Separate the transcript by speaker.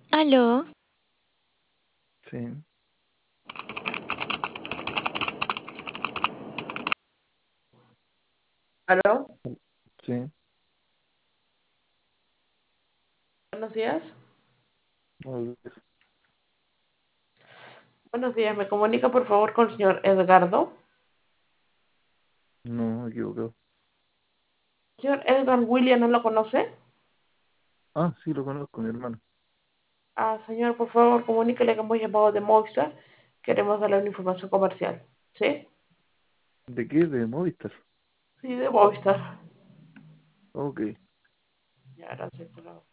Speaker 1: Aló,
Speaker 2: Sí,
Speaker 3: ¿Aló?
Speaker 2: sí.
Speaker 3: Buenos días.
Speaker 2: Tal
Speaker 3: Buenos días. ¿Me comunica por favor con el señor Edgardo?
Speaker 2: no, me equivocado.
Speaker 3: Señor Edgar William, ¿no lo conoce?
Speaker 2: Ah, sí, lo conozco, mi hermano.
Speaker 3: Señor, por favor, comuníquele que hemos llamado de Movistar. Queremos darle una información comercial. ¿Sí?
Speaker 2: ¿De qué? ¿De Movistar?
Speaker 3: Sí, de Movistar.
Speaker 2: Ok.
Speaker 3: Ya, gracias. Hasta luego.